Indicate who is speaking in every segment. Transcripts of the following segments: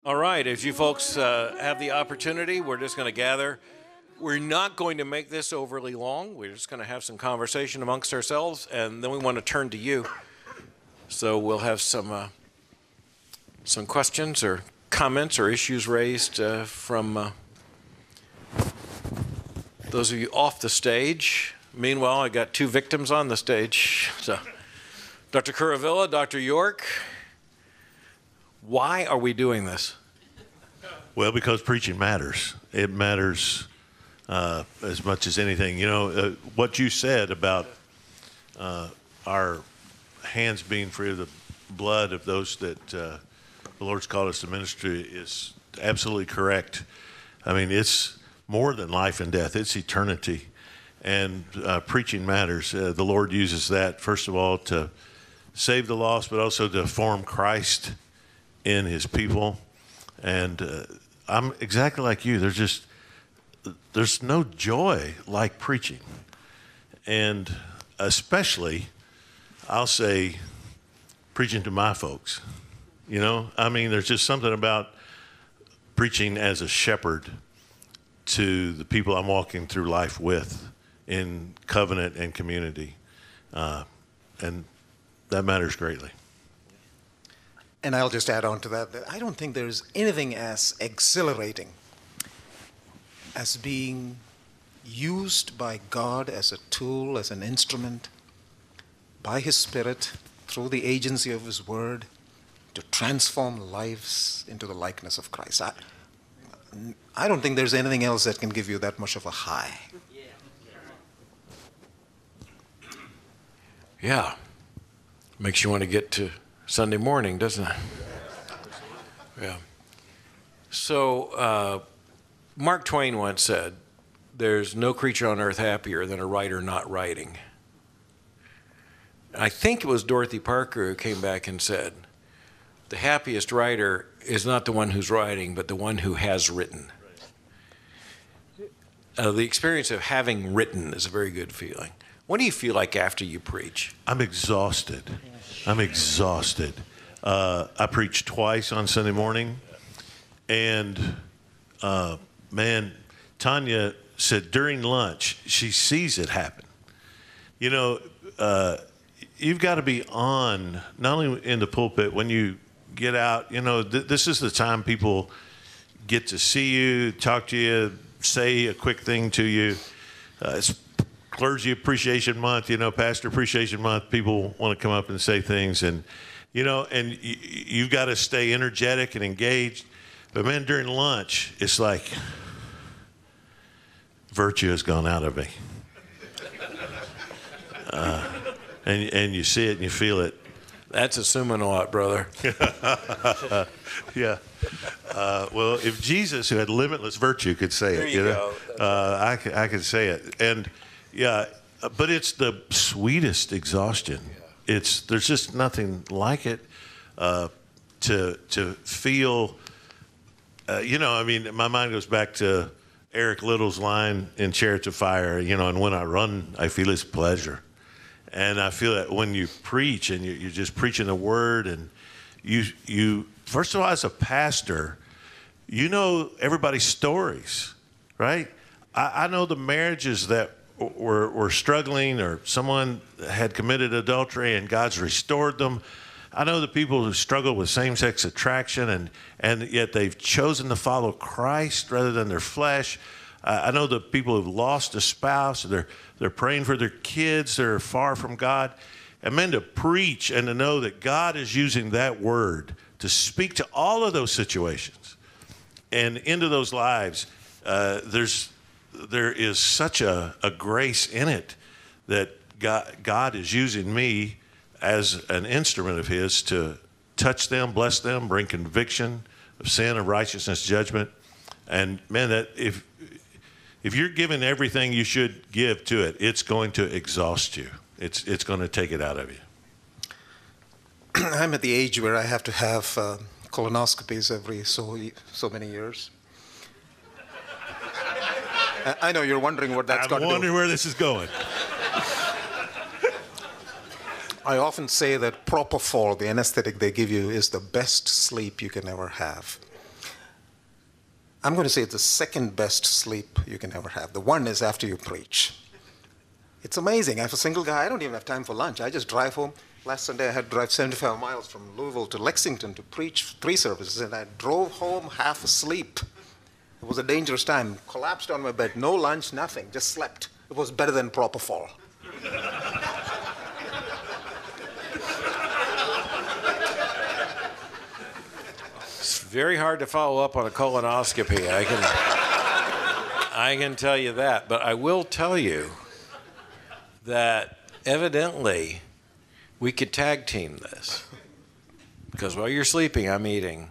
Speaker 1: All right, as you folks have the opportunity, we're just going to gather. We're not going to make this overly long. We're just going to have some conversation amongst ourselves, and then we want to turn to you. So we'll have some questions or comments or issues raised from those of you off the stage. Meanwhile, I got two victims on the stage. So, Dr. Curavilla, Dr. York, why are we doing this?
Speaker 2: Well, because preaching matters. It matters as much as anything. You know, what you said about our hands being free of the blood of those that the Lord's called us to ministry is absolutely correct. I mean, it's more than life and death. It's eternity. And preaching matters. The Lord uses that, first of all, to save the lost, but also to form Christ in his people. And I'm exactly like you. There's no joy like preaching. And especially, I'll say, preaching to my folks. You know, I mean, there's just something about preaching as a shepherd to the people I'm walking through life with in covenant and community. And that matters greatly.
Speaker 3: And I'll just add on to that I don't think there's anything as exhilarating as being used by God as a tool, as an instrument, by His Spirit, through the agency of His Word, to transform lives into the likeness of Christ. I don't think there's anything else that can give you that much of a high.
Speaker 1: Yeah. Makes you want to get to Sunday morning, doesn't it? Yeah. So, Mark Twain once said, there's no creature on earth happier than a writer not writing. I think it was Dorothy Parker who came back and said, the happiest writer is not the one who's writing, but the one who has written. The experience of having written is a very good feeling. What do you feel like after you preach?
Speaker 2: I'm exhausted. I preached twice on Sunday morning, and man, Tanya said during lunch, she sees it happen. You know, you've got to be on, not only in the pulpit, when you get out, you know, this is the time people get to see you, talk to you, say a quick thing to you. It's Clergy Appreciation Month, you know, Pastor Appreciation Month. People want to come up and say things, and you know, and you've got to stay energetic and engaged. But man, during lunch, it's like virtue has gone out of me, and you see it and you feel it.
Speaker 1: That's assuming a lot, brother.
Speaker 2: Yeah. Well, if Jesus, who had limitless virtue, could say
Speaker 1: There
Speaker 2: it,
Speaker 1: you
Speaker 2: know, I could say it. And yeah, but it's the sweetest exhaustion. There's just nothing like it to feel. You know, I mean, my mind goes back to Eric Little's line in Chariots of Fire. You know, and when I run, I feel His pleasure. And I feel that when you preach and you're just preaching the word, and you first of all, as a pastor, you know everybody's stories, right? I know the marriages that were struggling, or someone had committed adultery and God's restored them. I know the people who struggle with same-sex attraction and yet they've chosen to follow Christ rather than their flesh. I know the people who've lost a spouse, they're praying for their kids, they're far from God. And men, to preach and to know that God is using that word to speak to all of those situations and into those lives, there is such a grace in it that God is using me as an instrument of His to touch them, bless them, bring conviction of sin, of righteousness, judgment. And man, that if you're giving everything you should give to it, it's going to exhaust you. It's going to take it out of you.
Speaker 3: I'm at the age where I have to have colonoscopies every so many years. I know you're wondering what that's got to do.
Speaker 2: I'm wondering where this is going.
Speaker 3: I often say that propofol, the anesthetic they give you, is the best sleep you can ever have. I'm going to say it's the second best sleep you can ever have. The one is after you preach. It's amazing. I'm a single guy. I don't even have time for lunch. I just drive home. Last Sunday, I had to drive 75 miles from Louisville to Lexington to preach 3 services, and I drove home half asleep. It was a dangerous time. Collapsed on my bed. No lunch, nothing. Just slept. It was better than propofol.
Speaker 1: It's very hard to follow up on a colonoscopy. I can tell you that. But I will tell you that evidently we could tag team this. Because while you're sleeping, I'm eating.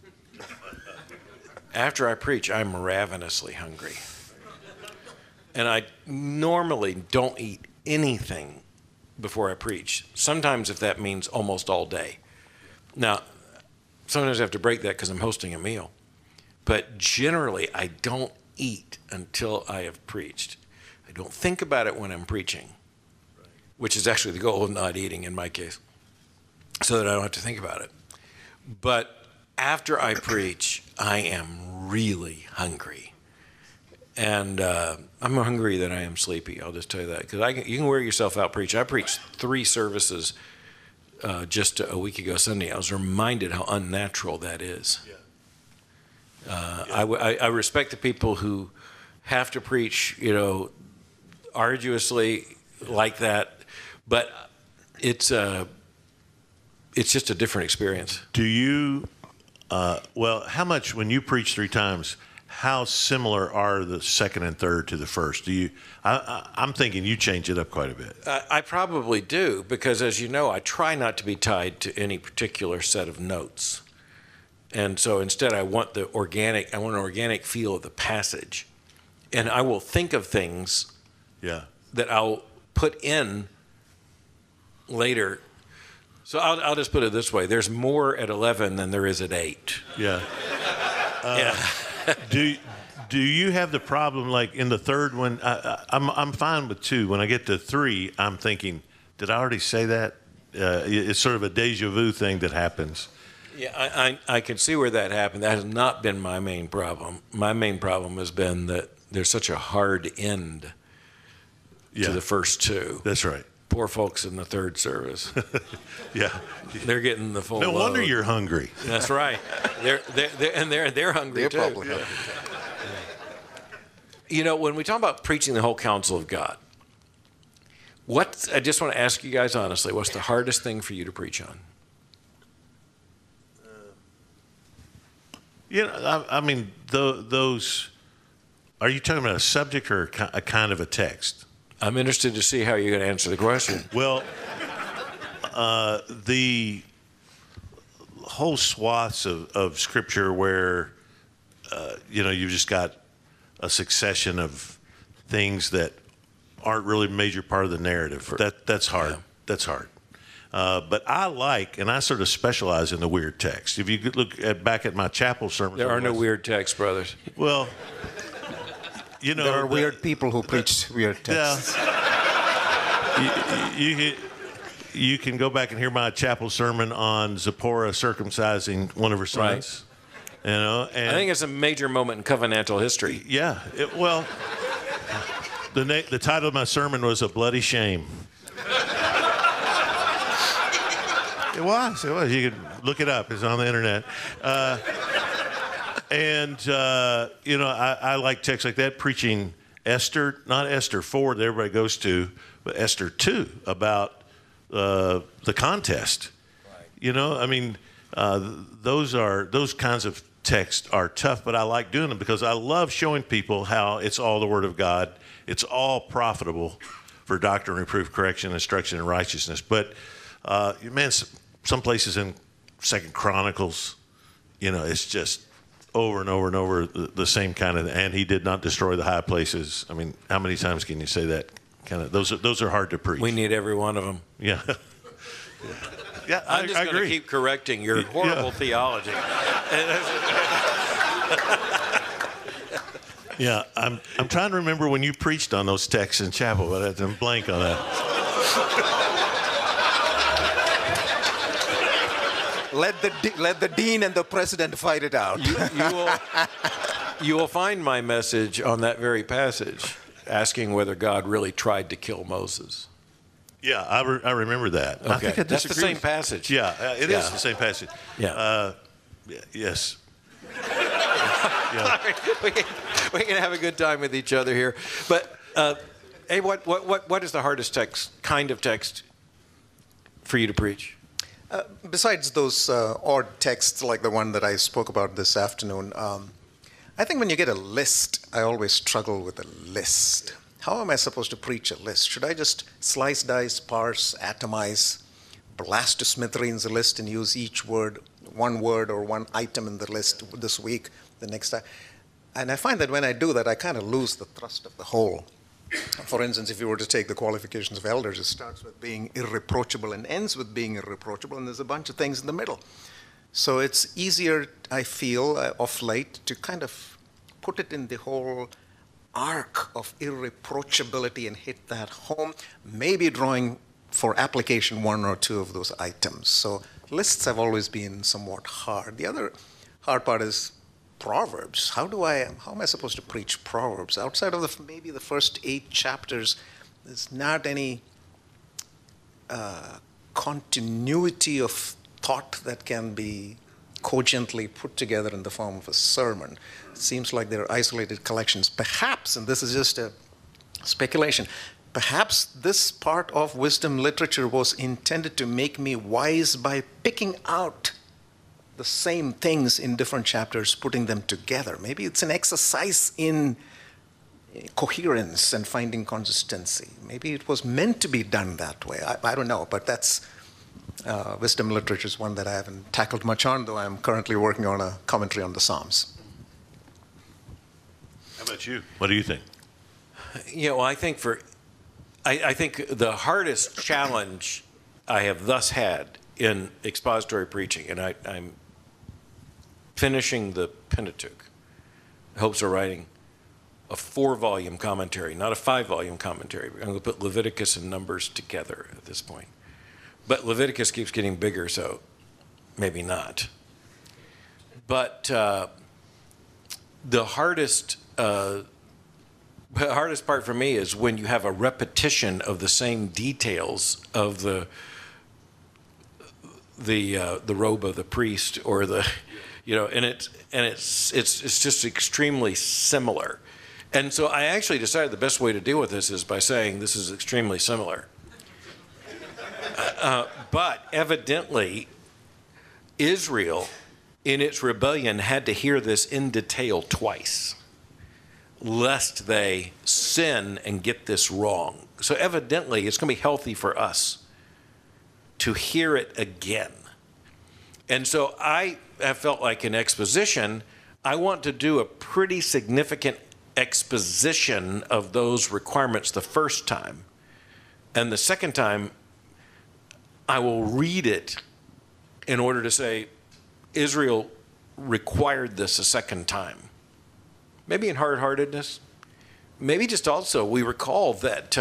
Speaker 1: After I preach, I'm ravenously hungry. And I normally don't eat anything before I preach. Sometimes if that means almost all day. Now, sometimes I have to break that because I'm hosting a meal. But generally, I don't eat until I have preached. I don't think about it when I'm preaching, which is actually the goal of not eating in my case, so that I don't have to think about it. But after I preach, I am really hungry. And I'm more hungry than I am sleepy, I'll just tell you that. Because you can wear yourself out preaching. I preached 3 services just a week ago Sunday. I was reminded how unnatural that is. I respect the people who have to preach, arduously like that, but it's just a different experience.
Speaker 2: Do you, how much, when you preach 3 times, how similar are the second and third to the first? I'm thinking you change it up quite a bit.
Speaker 1: I probably do, because as you know, I try not to be tied to any particular set of notes. And so instead I want an organic feel of the passage. And I will think of things that I'll put in later. So I'll just put it this way. There's more at 11 than there is at 8.
Speaker 2: Yeah. Do you have the problem like in the third one? I'm fine with 2. When I get to 3, I'm thinking, did I already say that? It's sort of a deja vu thing that happens.
Speaker 1: Yeah, I can see where that happened. That has not been my main problem. My main problem has been that there's such a hard end to the first 2.
Speaker 2: That's right.
Speaker 1: Poor folks in the third service.
Speaker 2: Yeah.
Speaker 1: They're getting the full
Speaker 2: No wonder
Speaker 1: load.
Speaker 2: you're hungry.
Speaker 1: That's right. They're hungry too.
Speaker 3: They're probably hungry.
Speaker 1: When we talk about preaching the whole counsel of God, I just want to ask you guys honestly, what's the hardest thing for you to preach on?
Speaker 2: I mean, those. Are you talking about a subject or a kind of a text?
Speaker 1: I'm interested to see how you're going to answer the question.
Speaker 2: Well, the whole swaths of Scripture where, you've just got a succession of things that aren't really a major part of the narrative. That's hard. Yeah. That's hard. But I and I sort of specialize in the weird text. If you could look back at my chapel sermons.
Speaker 1: There are no weird texts, brothers.
Speaker 2: Well,
Speaker 3: there are weird people who preach weird texts.
Speaker 2: You can go back and hear my chapel sermon on Zipporah circumcising one of her sons. Right. And
Speaker 1: I think it's a major moment in covenantal history.
Speaker 2: Yeah. The title of my sermon was "A Bloody Shame." It was. You could look it up. It's on the internet. I like texts like that, preaching Esther, not Esther 4 that everybody goes to, but Esther 2 about the contest. Right. Those kinds of texts are tough, but I like doing them because I love showing people how it's all the Word of God. It's all profitable for doctrine, reproof, correction, instruction, and righteousness. But, some places in 2 Chronicles, it's just over and over and over the same kind of, and he did not destroy the high places. I mean, how many times can you say that? Those are hard to preach.
Speaker 1: We need every one of them.
Speaker 2: Yeah. Yeah,
Speaker 1: I'm just going to keep correcting your horrible theology.
Speaker 2: Yeah, I'm trying to remember when you preached on those texts in chapel, but I'm blank on that.
Speaker 3: Let the dean and the president fight it out.
Speaker 1: You will. You will find my message on that very passage, asking whether God really tried to kill Moses.
Speaker 2: Yeah, I remember that. I
Speaker 1: Okay,
Speaker 2: think I
Speaker 1: that's the
Speaker 2: disagree
Speaker 1: same
Speaker 2: with-
Speaker 1: passage.
Speaker 2: Yeah, it is
Speaker 1: Yeah.
Speaker 2: the same passage.
Speaker 1: Yeah.
Speaker 2: Yes.
Speaker 1: We can have a good time with each other here. But, hey, what is the hardest kind of text for you to preach?
Speaker 3: Besides those odd texts like the one that I spoke about this afternoon, I think when you get a list, I always struggle with a list. How am I supposed to preach a list? Should I just slice, dice, parse, atomize, blast to smithereens a list and use each word, one word or one item in the list this week, the next time? And I find that when I do that, I kind of lose the thrust of the whole. For instance, if you were to take the qualifications of elders, it starts with being irreproachable and ends with being irreproachable, and there's a bunch of things in the middle. So it's easier, I feel, of late, to kind of put it in the whole arc of irreproachability and hit that home, maybe drawing for application one or two of those items. So lists have always been somewhat hard. The other hard part is Proverbs. How am I supposed to preach Proverbs? Outside of maybe the first 8 chapters, there's not any continuity of thought that can be cogently put together in the form of a sermon. It seems like they're isolated collections. Perhaps, and this is just a speculation, perhaps this part of wisdom literature was intended to make me wise by picking out the same things in different chapters, putting them together. Maybe it's an exercise in coherence and finding consistency. Maybe it was meant to be done that way. I don't know, but that's wisdom literature is one that I haven't tackled much on, though I'm currently working on a commentary on the Psalms.
Speaker 2: How about you? What do you think?
Speaker 1: I think the hardest challenge I have thus had in expository preaching, and I'm finishing the Pentateuch, hopes of writing a 4-volume commentary, not a 5-volume commentary. I'm going to put Leviticus and Numbers together at this point. But Leviticus keeps getting bigger, so maybe not. But the hardest part for me is when you have a repetition of the same details of the robe of the priest, or and it's just extremely similar. And so I actually decided the best way to deal with this is by saying this is extremely similar. But evidently, Israel, in its rebellion, had to hear this in detail twice, lest they sin and get this wrong. So evidently, it's going to be healthy for us to hear it again. And so I have felt like in exposition, I want to do a pretty significant exposition of those requirements the first time. And the second time, I will read it in order to say, Israel required this a second time. Maybe in hard-heartedness. Maybe just also we recall that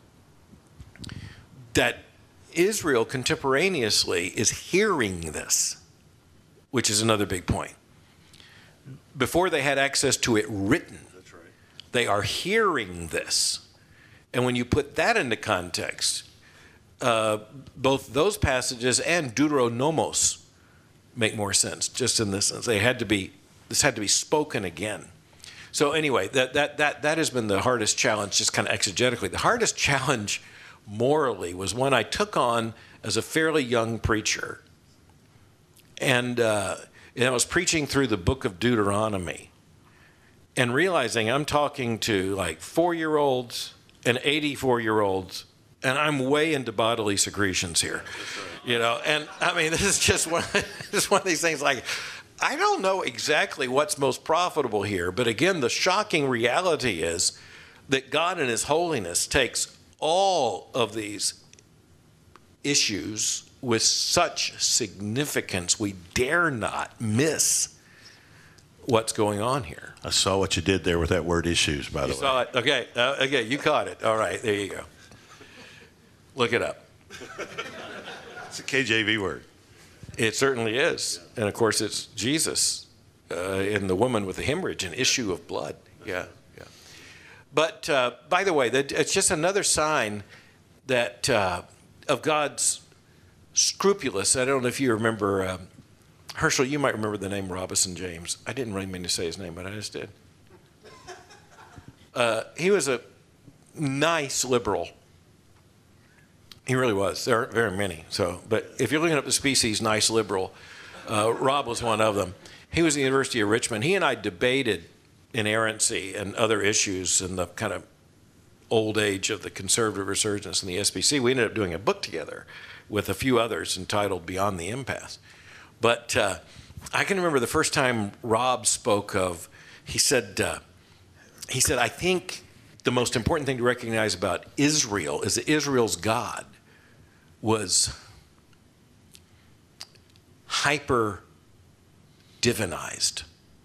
Speaker 1: that Israel contemporaneously is hearing this, which is another big point. Before they had access to it written, that's right, they are hearing this. And when you put that into context, both those passages and Deuteronomos make more sense, just in this sense. This had to be spoken again. So anyway, that has been the hardest challenge, just kind of exegetically. The hardest challenge morally was one I took on as a fairly young preacher. And I was preaching through the book of Deuteronomy and realizing I'm talking to like 4-year-olds and 84-year-olds, and I'm way into bodily secretions here, and I mean, this is just one of these things, like, I don't know exactly what's most profitable here, but again, the shocking reality is that God in His holiness takes all of these issues with such significance, we dare not miss what's going on here.
Speaker 2: I saw what you did there with that word issues, by the way.
Speaker 1: You saw it? Okay. Okay, you caught it. All right, there you go. Look it up.
Speaker 2: It's a KJV word.
Speaker 1: It certainly is. And of course, it's Jesus in the woman with the hemorrhage, an issue of blood. Yeah, yeah. But by the way, it's just another sign that of God's scrupulous. I don't know if you remember, Herschel, you might remember the name Robinson James. I didn't really mean to say his name, but I just did. He was a nice liberal. He really was. There aren't very many. But if you're looking up the species nice liberal, Rob was one of them. He was at the University of Richmond. He and I debated inerrancy and other issues in the kind of old age of the conservative resurgence in the SBC. We ended up doing a book together with a few others entitled Beyond the Impasse. But I can remember the first time Rob spoke of, he said, I think the most important thing to recognize about Israel is that Israel's God was hyper-divinized,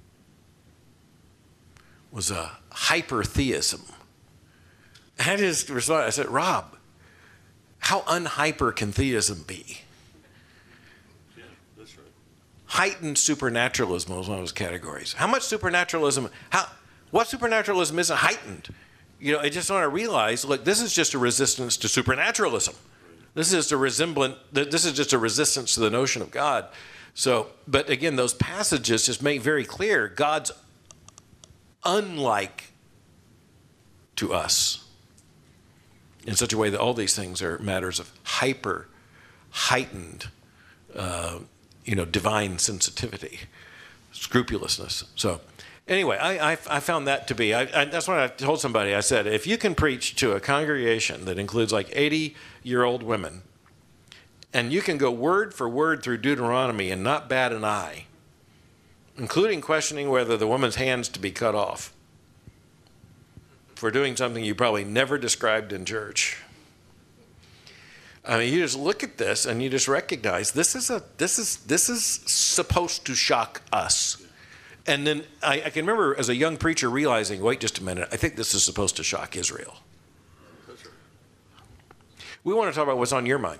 Speaker 1: was a hyper-theism. And I just responded, I said, Rob, how unhyper can theism be?
Speaker 2: Yeah, that's right.
Speaker 1: Heightened supernaturalism was one of those categories. How much supernaturalism, what supernaturalism isn't heightened? You know, I just want to realize, look, this is just a resistance to supernaturalism. This is just a resistance to the notion of God. So, but again, those passages just make very clear God's unlike to us in such a way that all these things are matters of heightened, divine sensitivity, scrupulousness. So anyway, I found that to be, that's what I told somebody. I said, if you can preach to a congregation that includes like 80-year-old women, and you can go word for word through Deuteronomy and not bat an eye, including questioning whether the woman's hand's to be cut off for doing something you probably never described in church. I mean, you just look at this and you just recognize this is supposed to shock us. And then I can remember as a young preacher realizing, wait just a minute, I think this is supposed to shock Israel. We want to talk about what's on your mind.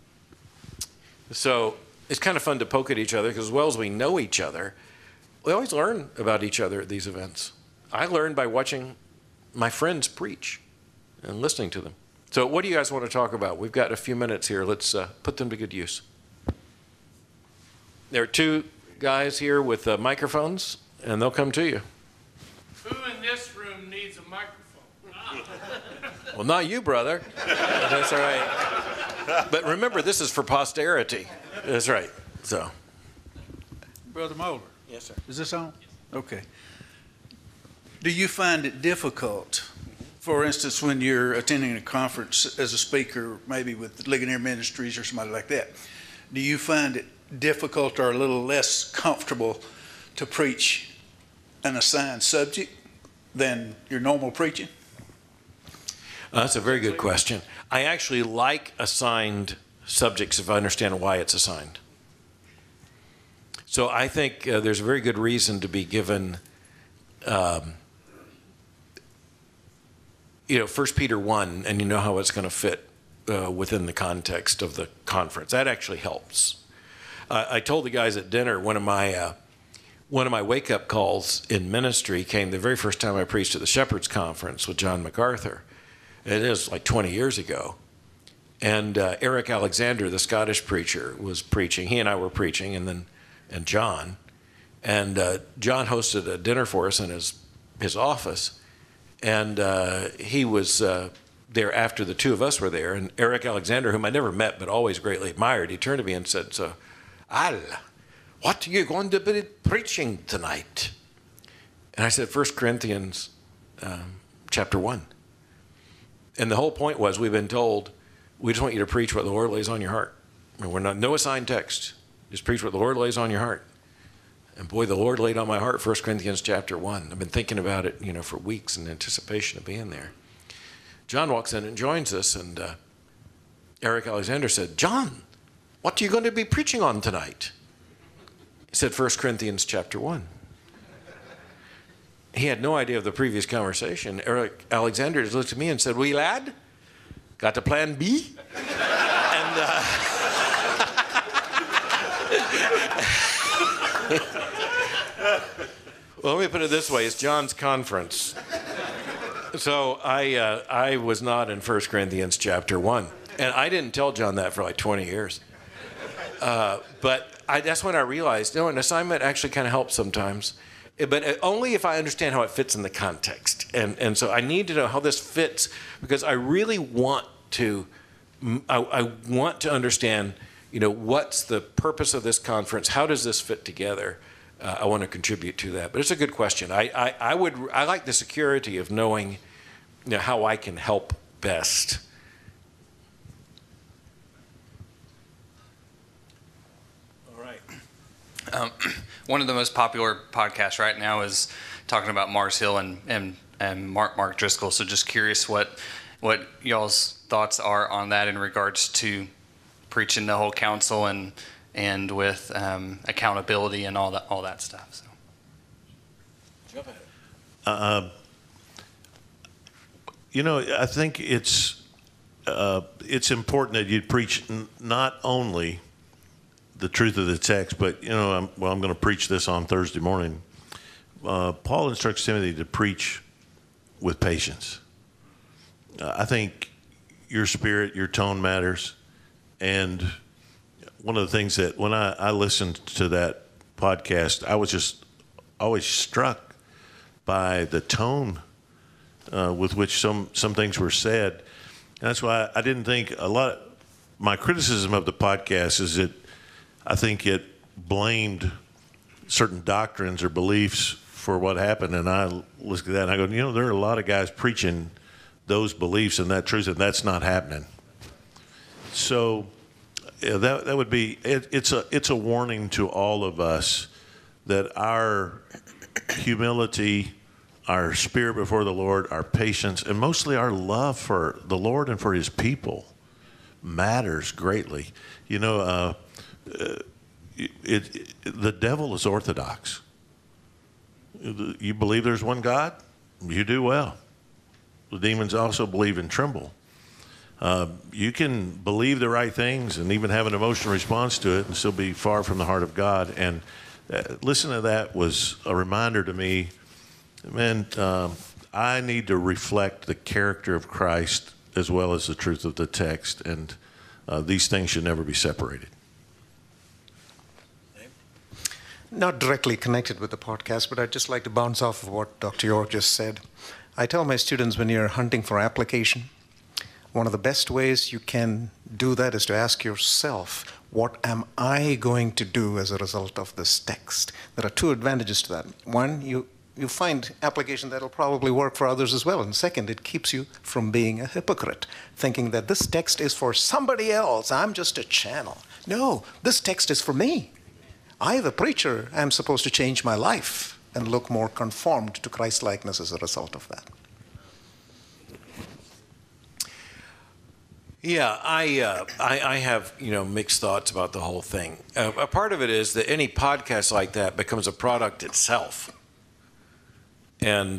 Speaker 1: So it's kind of fun to poke at each other because as well as we know each other, we always learn about each other at these events. I learned by watching my friends preach and listening to them. So what do you guys want to talk about? We've got a few minutes here. Let's put them to good use. There are two guys here with microphones, and they'll come to you.
Speaker 4: Who in this room needs a microphone?
Speaker 1: Well, not you, brother. That's all right. But remember, this is for posterity. That's right. So,
Speaker 5: Brother Moeller.
Speaker 1: yes, sir.
Speaker 5: Is this on? Okay. Do you find it difficult, for instance, when you're attending a conference as a speaker, maybe with Ligonier Ministries or somebody like that, do you find it difficult or a little less comfortable to preach an assigned subject than your normal preaching?
Speaker 1: That's a very good question. I actually like assigned subjects if I understand why it's assigned. So I think there's a very good reason to be given 1 Peter 1, and you know how it's going to fit within the context of the conference. That actually helps. I told the guys at dinner one of my wake-up calls in ministry came the very first time I preached at the Shepherd's Conference with John MacArthur. It is like 20 years ago. And Eric Alexander, the Scottish preacher, was preaching. He and I were preaching, and John. And John hosted a dinner for us in his office. And he was there after the two of us were there. And Eric Alexander, whom I never met but always greatly admired, he turned to me and said, "So, Al, what are you going to be preaching tonight?" And I said, 1 Corinthians chapter 1. And the whole point was we've been told, we just want you to preach what the Lord lays on your heart. And we're not, no assigned text. Just preach what the Lord lays on your heart. And boy, the Lord laid on my heart 1 Corinthians chapter 1. I've been thinking about it, for weeks in anticipation of being there. John walks in and joins us, and Eric Alexander said, "John, what are you going to be preaching on tonight?" He said 1 Corinthians chapter 1. He had no idea of the previous conversation. Eric Alexander just looked at me and said, "Wee lad, got a plan B?" And Well, let me put it this way: it's John's conference. So I was not in 1 Corinthians chapter 1, and I didn't tell John that for like 20 years. But that's when I realized, no, an assignment actually kind of helps sometimes, but only if I understand how it fits in the context. And so I need to know how this fits, because I really want to. I want to understand, what's the purpose of this conference? How does this fit together? I want to contribute to that. But it's a good question. I like the security of knowing, how I can help best.
Speaker 6: All right. One of the most popular podcasts right now is talking about Mars Hill and Mark Driscoll. So just curious what y'all's thoughts are on that in regards to preaching the whole counsel and with accountability and all that stuff. So.
Speaker 1: Jump ahead.
Speaker 2: I think it's important that you preach not only the truth of the text, but I'm going to preach this on Thursday morning. Paul instructs Timothy to preach with patience. I think your spirit, your tone matters, and one of the things that when I listened to that podcast, I was just always struck by the tone with which some things were said. And that's why I didn't think my criticism of the podcast is that I think it blamed certain doctrines or beliefs for what happened. And I look at that and I go, there are a lot of guys preaching those beliefs and that truth, and that's not happening. So that would be, it's a warning to all of us that our humility, our spirit before the Lord, our patience, and mostly our love for the Lord and for his people matters greatly. The devil is orthodox. You believe there's one God? You do well. The demons also believe and tremble. You can believe the right things and even have an emotional response to it and still be far from the heart of God. And listening to that was a reminder to me, man, I need to reflect the character of Christ as well as the truth of the text. And these things should never be separated.
Speaker 3: Not directly connected with the podcast, but I'd just like to bounce off of what Dr. York just said. I tell my students, when you're hunting for application, one of the best ways you can do that is to ask yourself, what am I going to do as a result of this text? There are two advantages to that. One, you find application that will probably work for others as well. And second, it keeps you from being a hypocrite, thinking that this text is for somebody else. I'm just a channel. No, this text is for me. I, the preacher, am supposed to change my life and look more conformed to Christ-likeness as a result of that.
Speaker 1: Yeah, I have mixed thoughts about the whole thing. A part of it is that any podcast like that becomes a product itself, and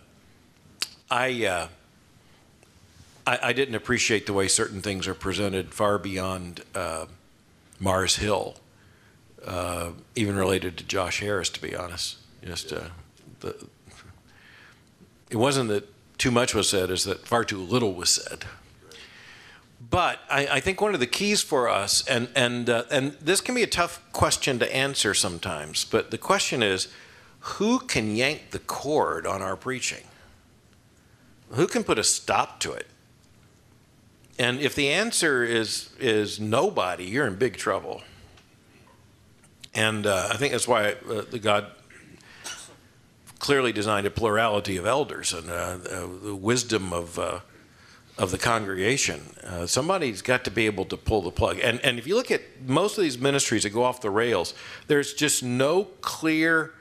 Speaker 1: I didn't appreciate the way certain things are presented far beyond Mars Hill, even related to Josh Harris, to be honest. It wasn't that too much was said, it's that far too little was said. But I think one of the keys for us, and this can be a tough question to answer sometimes, but the question is, who can yank the cord on our preaching? Who can put a stop to it? And if the answer is nobody, you're in big trouble. And I think that's why God clearly designed a plurality of elders and the wisdom of the congregation. Somebody's got to be able to pull the plug. And if you look at most of these ministries that go off the rails, there's just no clear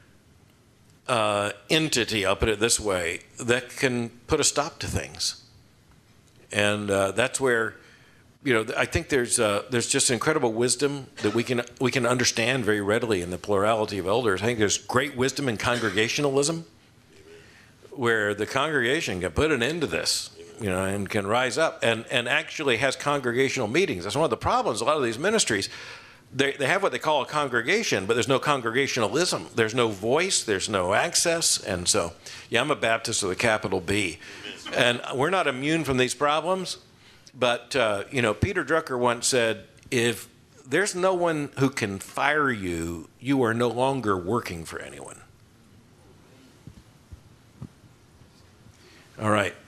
Speaker 1: entity, I'll put it this way, that can put a stop to things. And that's where, I think there's just incredible wisdom that we can understand very readily in the plurality of elders. I think there's great wisdom in congregationalism, where the congregation can put an end to this, and can rise up and actually has congregational meetings. That's one of the problems. A lot of these ministries, they have what they call a congregation, but there's no congregationalism. There's no voice. There's no access. And so, yeah, I'm a Baptist with a capital B. And we're not immune from these problems. But, Peter Drucker once said, if there's no one who can fire you, you are no longer working for anyone. All right.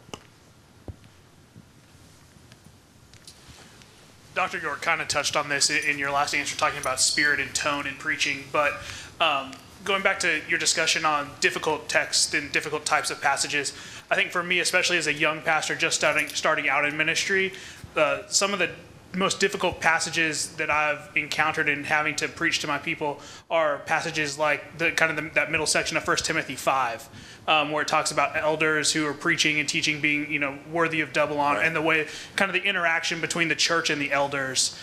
Speaker 7: Dr. York kind of touched on this in your last answer, talking about spirit and tone in preaching, but going back to your discussion on difficult text and difficult types of passages, I think for me, especially as a young pastor just starting out in ministry, some of the most difficult passages that I've encountered in having to preach to my people are passages like that middle section of 1 Timothy 5, where it talks about elders who are preaching and teaching being, worthy of double honor, right. And the way, kind of the interaction between the church and the elders.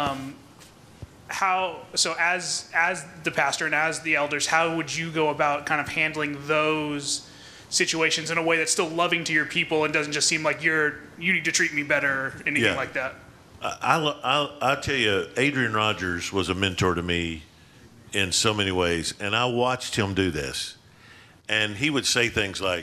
Speaker 7: So as the pastor and as the elders, how would you go about kind of handling those situations in a way that's still loving to your people and doesn't just seem like you need to treat me better or anything like that?
Speaker 2: I'll tell you, Adrian Rogers was a mentor to me in so many ways, and I watched him do this. And he would say things like,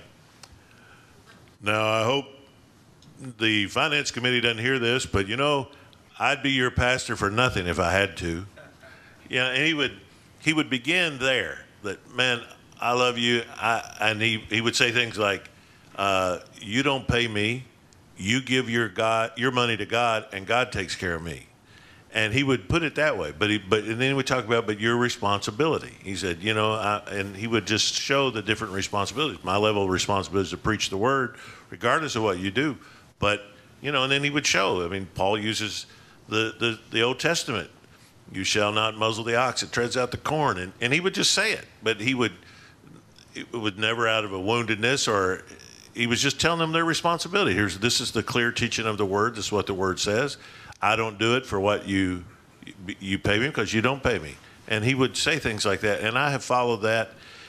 Speaker 2: now I hope the finance committee doesn't hear this, but I'd be your pastor for nothing if I had to. And he would begin there, that, man, I love you. And he would say things like, you don't pay me. You give your money to God, and God takes care of me. And he would put it that way. And then he would talk about, but your responsibility. He said, and he would just show the different responsibilities. My level of responsibility is to preach the word, regardless of what you do. But, and then he would show. I mean, Paul uses the Old Testament. You shall not muzzle the ox that treads out the corn. And he would just say it. But it would never out of a woundedness, or he was just telling them their responsibility. This is the clear teaching of the word. This is what the word says. I don't do it for what you pay me, because you don't pay me. And he would say things like that. And I have followed that.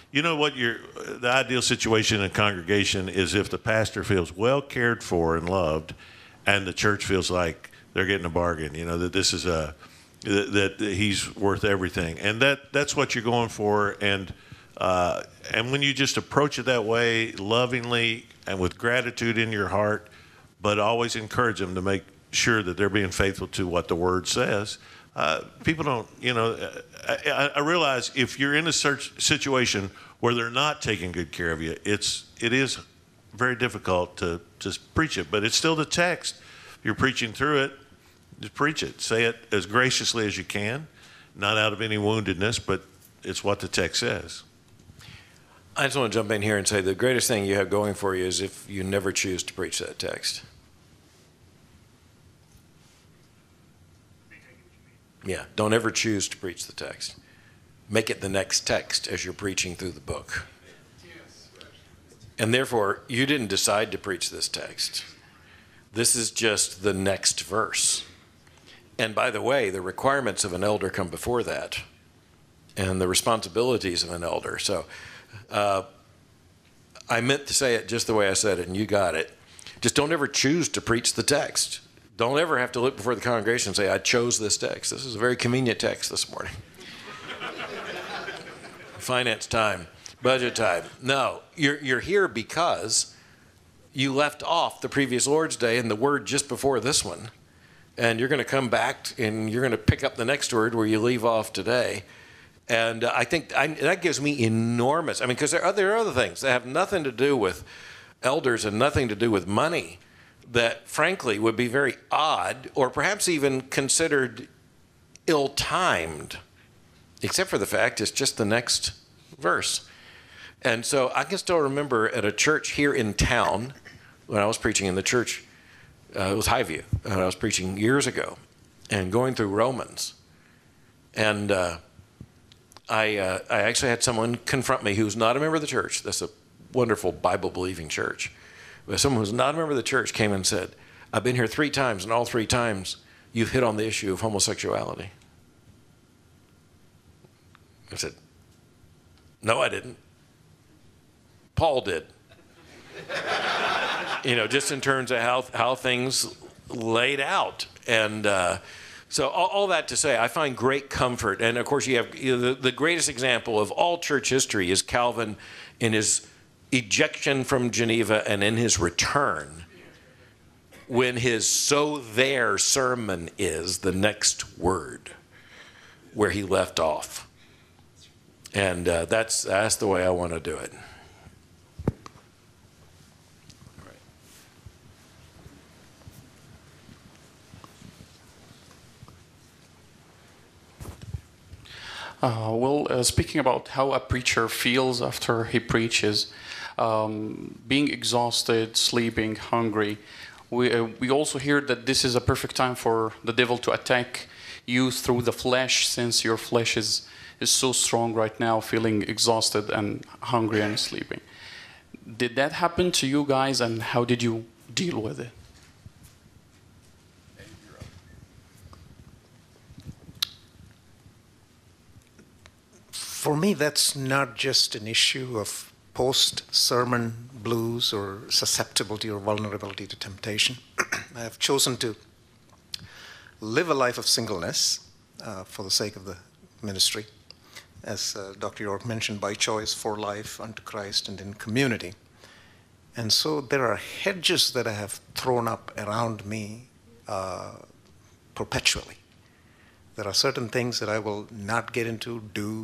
Speaker 2: The ideal situation in a congregation is if the pastor feels well cared for and loved, and the church feels like they're getting a bargain, that this is that he's worth everything. And that's what you're going for. And when you just approach it that way, lovingly and with gratitude in your heart, but always encourage them to make sure that they're being faithful to what the word says. People don't, I realize if you're in a situation where they're not taking good care of you, it is very difficult to just preach it, but it's still the text. If you're preaching through it, just preach it. Say it as graciously as you can, not out of any woundedness, but it's what the text says.
Speaker 1: I just want to jump in here and say the greatest thing you have going for you is if you never choose to preach that text. Yeah, don't ever choose to preach the text. Make it the next text as you're preaching through the book. And therefore, you didn't decide to preach this text. This is just the next verse. And by the way, the requirements of an elder come before that, and the responsibilities of an elder. So I meant to say it just the way I said it, and you got it. Just don't ever choose to preach the text. Don't ever have to look before the congregation and say, I chose this text. This is a very convenient text this morning. Finance time, budget time. No, you're here because you left off the previous Lord's Day and the word just before this one. And you're going to come back and you're going to pick up the next word where you leave off today. And I think that gives me enormous, because there are other things that have nothing to do with elders and nothing to do with money that frankly would be very odd or perhaps even considered ill-timed, except for the fact it's just the next verse. And so I can still remember at a church here in town when I was preaching in the church, it was Highview, and I was preaching years ago and going through Romans. And I actually had someone confront me who's not a member of the church. That's a wonderful Bible-believing church. But someone who's not a member of the church came and said, I've been here 3 times, and all 3 times you've hit on the issue of homosexuality. I said, no, I didn't. Paul did. Just in terms of how things laid out. And So all that to say, I find great comfort. And of course, you have the greatest example of all church history is Calvin in his ejection from Geneva and in his return, when his "so there" sermon is the next word where he left off. And that's the way I want to do it.
Speaker 8: Speaking about how a preacher feels after he preaches, being exhausted, sleeping, hungry, we also hear that this is a perfect time for the devil to attack you through the flesh, since your flesh is so strong right now, feeling exhausted and hungry and sleeping. Did that happen to you guys, and how did you deal with it?
Speaker 3: For me, that's not just an issue of post-sermon blues or susceptibility or vulnerability to temptation. I have chosen to live a life of singleness for the sake of the ministry, as Dr. York mentioned, by choice, for life, unto Christ, and in community. And so there are hedges that I have thrown up around me perpetually. There are certain things that I will not get into,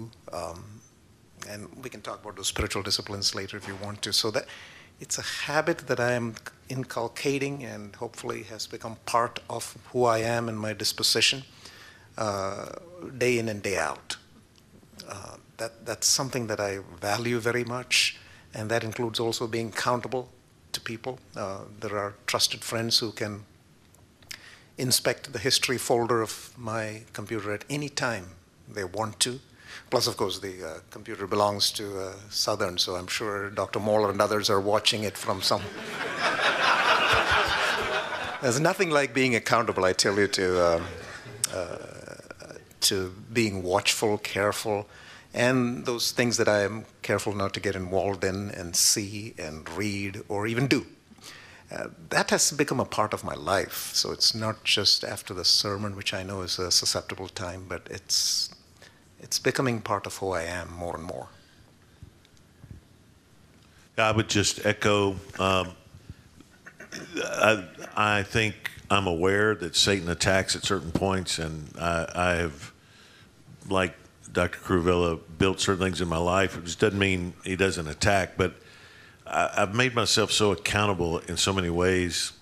Speaker 3: and we can talk about those spiritual disciplines later if you want to. So that it's a habit that I am inculcating and hopefully has become part of who I am and my disposition, day in and day out. That's something that I value very much, and that includes also being accountable to people. There are trusted friends who can inspect the history folder of my computer at any time they want to. Plus, of course, the computer belongs to Southern, so I'm sure Dr. Moeller and others are watching it from some... There's nothing like being accountable, I tell you, to being watchful, careful, and those things that I am careful not to get involved in and see and read or even do. That has become a part of my life. So it's not just after the sermon, which I know is a susceptible time, but it's becoming part of who I am more and more.
Speaker 2: I would just echo, I think I'm aware that Satan attacks at certain points, and I have, like Dr. Cruvilla, built certain things in my life. It just doesn't mean he doesn't attack, but I've made myself so accountable in so many ways.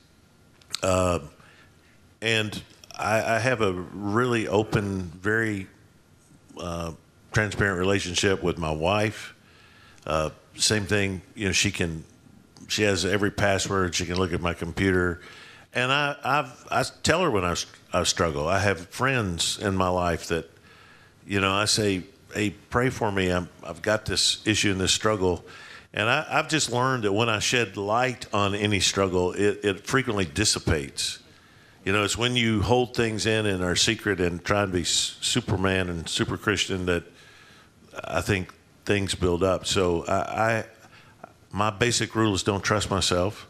Speaker 2: And I have a really open, very transparent relationship with my wife. Same thing, she has every password. She can look at my computer. And I tell her when I struggle. I have friends in my life that, I say, hey, pray for me. I've got this issue and this struggle. And I've just learned that when I shed light on any struggle, it frequently dissipates. It's when you hold things in and are secret and try and be Superman and super Christian that I think things build up. So my basic rule is don't trust myself.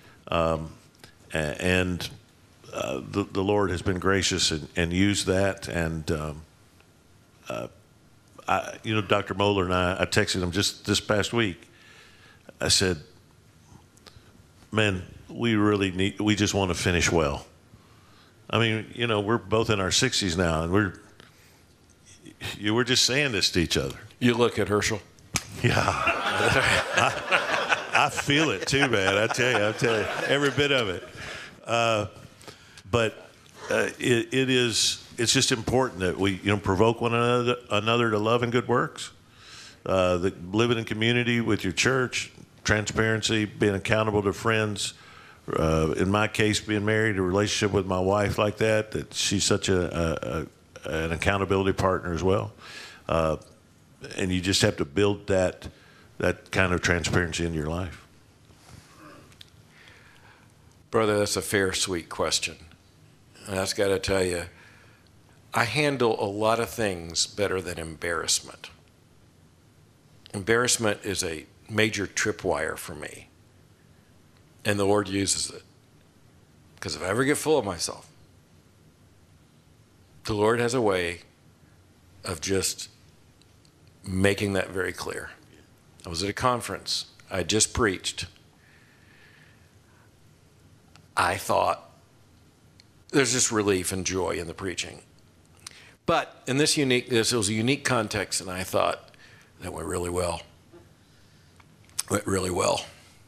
Speaker 2: And the Lord has been gracious and used that. And, Dr. Moeller and I texted him just this past week. I said, man, we just want to finish well. I mean, we're both in our 60s now, and we're just saying this to each other.
Speaker 1: You look at Herschel.
Speaker 2: Yeah. I feel it too, man. I tell you, every bit of it. But it's just important that we, provoke one another to love and good works. Living in community with your church, transparency, being accountable to friends. In my case, being married, a relationship with my wife like that she's such an accountability partner as well. And you just have to build that kind of transparency in your life.
Speaker 1: Brother, that's a fair, sweet question. And I've got to tell you, I handle a lot of things better than embarrassment. Embarrassment is a major tripwire for me. And the Lord uses it. Because if I ever get full of myself, the Lord has a way of just making that very clear. I was at a conference. I just preached. I thought there's just relief and joy in the preaching. But in this was a unique context, and I thought that went really well. Went really well.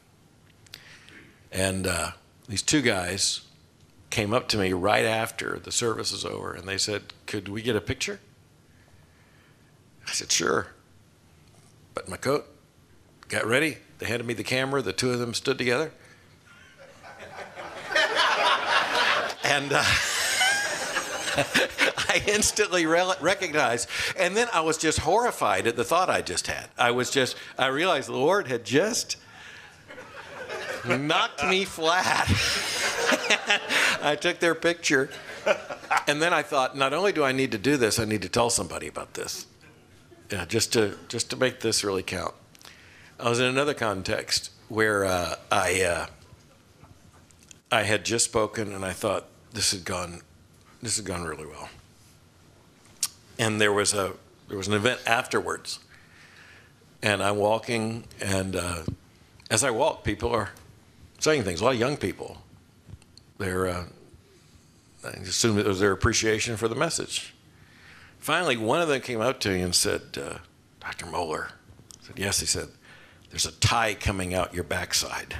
Speaker 1: And these two guys came up to me right after the service was over, and they said, "Could we get a picture?" I said, "Sure." Buttoned my coat, got ready. They handed me the camera. The two of them stood together. And I instantly recognized, and then I was just horrified at the thought I just had. I realized the Lord had just knocked me flat. I took their picture, and then I thought, not only do I need to do this, I need to tell somebody about this. Yeah, just to make this really count. I was in another context where I had just spoken, and I thought this had gone really well. And there was an event afterwards, and I'm walking, and as I walk, people are saying things. A lot of young people. I assume it was their appreciation for the message. Finally, one of them came up to me and said, "Dr. Mohler," I said, "Yes." He said, "There's a tie coming out your backside."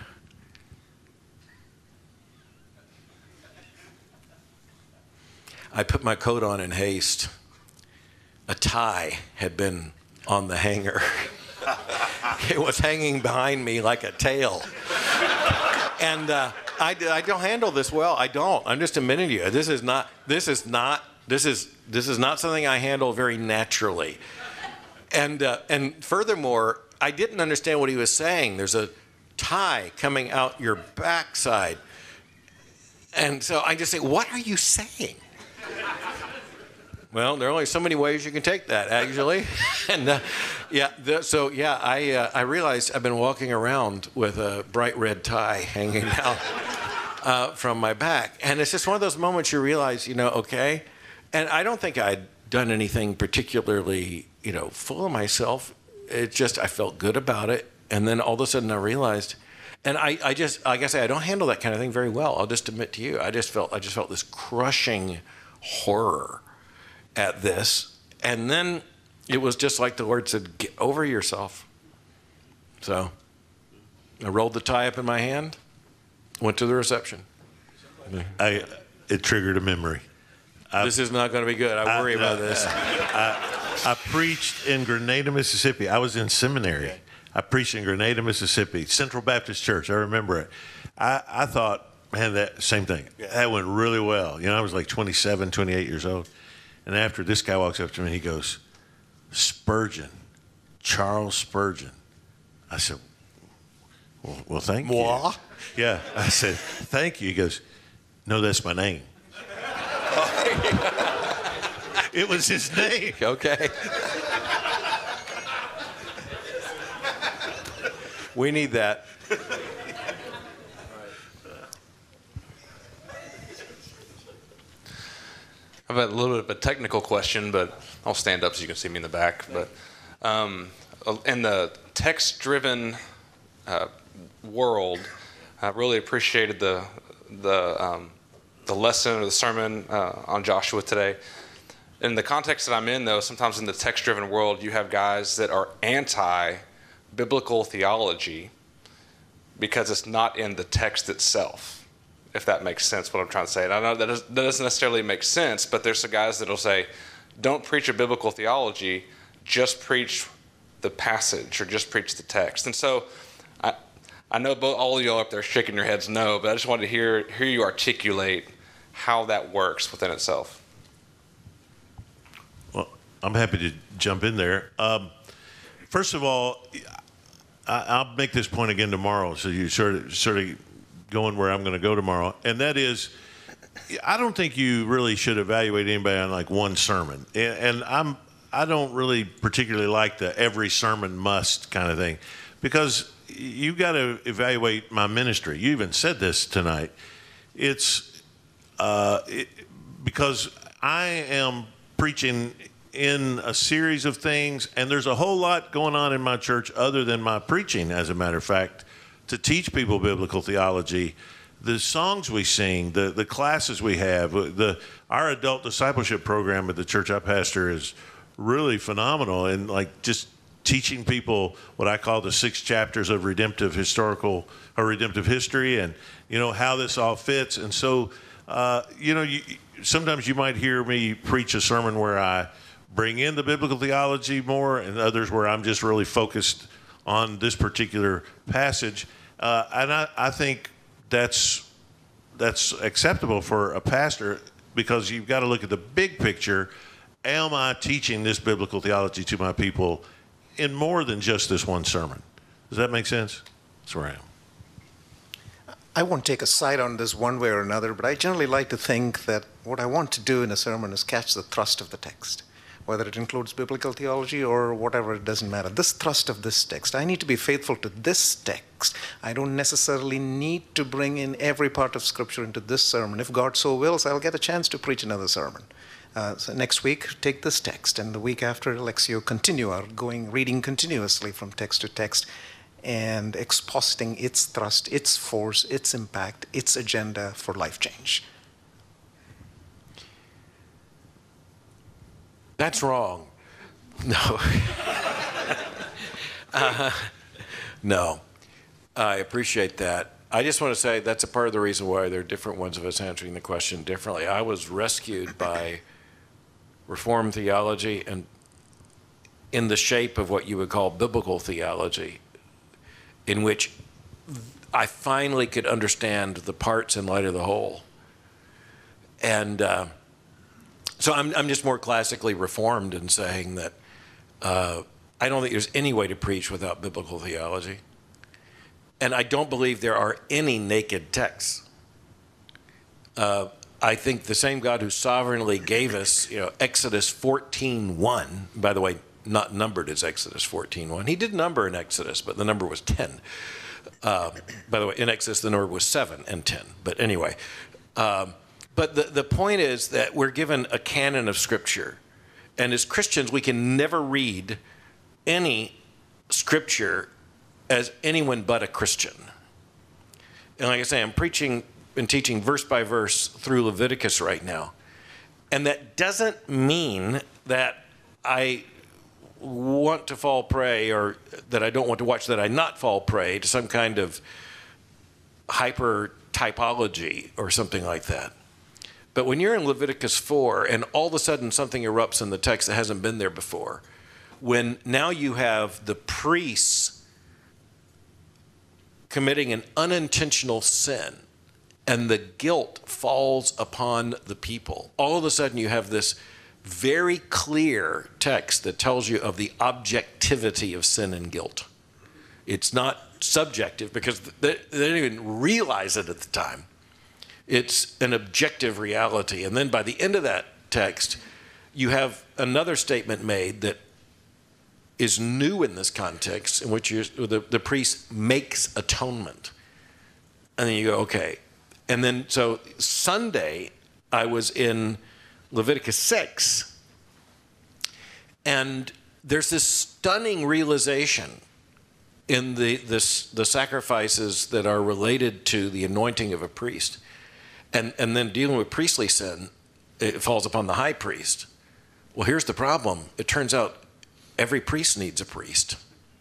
Speaker 1: I put my coat on in haste. A tie had been on the hanger. It was hanging behind me like a tail. And I don't handle this well. I don't. I'm just admitting to you. This is not something I handle very naturally. And furthermore, I didn't understand what he was saying. There's a tie coming out your backside. And so I just say, "What are you saying?" Well, there are only so many ways you can take that, actually. And I realized I've been walking around with a bright red tie hanging out from my back. And it's just one of those moments you realize, okay. And I don't think I'd done anything particularly, full of myself. It just, I felt good about it. And then all of a sudden I realized, and I just, like I say, I don't handle that kind of thing very well. I'll just admit to you, I just felt this crushing horror at this. And then it was just like the Lord said, "Get over yourself." So I rolled the tie up in my hand, went to the reception.
Speaker 2: It triggered a memory.
Speaker 1: This is not going to be good. I worry about this.
Speaker 2: I preached in Grenada, Mississippi. I was in seminary. I preached in Grenada, Mississippi, Central Baptist Church. I remember it. I thought, man, that same thing. That went really well. I was like 27, 28 years old. And after this guy walks up to me, he goes, "Spurgeon, Charles Spurgeon." I said, well, thank you.
Speaker 1: Moi?
Speaker 2: Yeah. I said, "Thank you." He goes, "No, that's my name." It was his name.
Speaker 1: Okay. We need that.
Speaker 9: I've got a little bit of a technical question, but I'll stand up so you can see me in the back. But in the text-driven world, I really appreciated the lesson or the sermon on Joshua today. In the context that I'm in, though, sometimes in the text-driven world, you have guys that are anti-biblical theology because it's not in the text itself. If that makes sense, what I'm trying to say. And I know that doesn't necessarily make sense, but there's some guys that will say, "Don't preach a biblical theology, just preach the passage or just preach the text." And so I know all of y'all up there shaking your heads no, but I just wanted to hear you articulate how that works within itself.
Speaker 2: Well, I'm happy to jump in there. First of all, I'll make this point again tomorrow, so you sort of going where I'm going to go tomorrow, and that is, I don't think you really should evaluate anybody on like one sermon, and I don't really particularly like the every sermon must kind of thing, because you got to evaluate my ministry. You even said this tonight. It's because I am preaching in a series of things, and there's a whole lot going on in my church other than my preaching, as a matter of fact, to teach people biblical theology. The songs we sing, the classes we have, our adult discipleship program at the church I pastor is really phenomenal, and like just teaching people what I call the 6 chapters of redemptive history, and how this all fits. And so sometimes you might hear me preach a sermon where I bring in the biblical theology more, and others where I'm just really focused on this particular passage. And I think that's acceptable for a pastor, because you've got to look at the big picture. Am I teaching this biblical theology to my people in more than just this one sermon? Does that make sense? That's where I am.
Speaker 3: I won't take a side on this one way or another, but I generally like to think that what I want to do in a sermon is catch the thrust of the text, whether it includes biblical theology or whatever, it doesn't matter. This thrust of this text, I need to be faithful to this text. I don't necessarily need to bring in every part of Scripture into this sermon. If God so wills, I'll get a chance to preach another sermon. So next week, take this text, and the week after, Lectio Continua, reading continuously from text to text, and expositing its thrust, its force, its impact, its agenda for life change.
Speaker 1: That's wrong. No. No. I appreciate that. I just want to say that's a part of the reason why there are different ones of us answering the question differently. I was rescued by Reformed theology and in the shape of what you would call biblical theology, in which I finally could understand the parts in light of the whole. And so I'm just more classically Reformed in saying that I don't think there's any way to preach without biblical theology. And I don't believe there are any naked texts. I think the same God who sovereignly gave us, Exodus 14:1, by the way, not numbered as Exodus 14:1. He did number in Exodus, but the number was 10. By the way, in Exodus, the number was 7 and 10. But anyway, but the point is that we're given a canon of Scripture. And as Christians, we can never read any Scripture as anyone but a Christian. And like I say, I'm preaching and teaching verse by verse through Leviticus right now. And that doesn't mean that I want to fall prey, or that I don't want to watch, that I not fall prey to some kind of hyper typology or something like that. But when you're in Leviticus 4 and all of a sudden something erupts in the text that hasn't been there before, when now you have the priests committing an unintentional sin and the guilt falls upon the people, all of a sudden you have this very clear text that tells you of the objectivity of sin and guilt. It's not subjective, because they didn't even realize it at the time. It's an objective reality. And then by the end of that text, you have another statement made that is new in this context, in which the priest makes atonement. And then you go, okay. And then, so Sunday, I was in Leviticus 6, and there's this stunning realization in the sacrifices that are related to the anointing of a priest. And then dealing with priestly sin, it falls upon the high priest. Well, here's the problem. It turns out every priest needs a priest.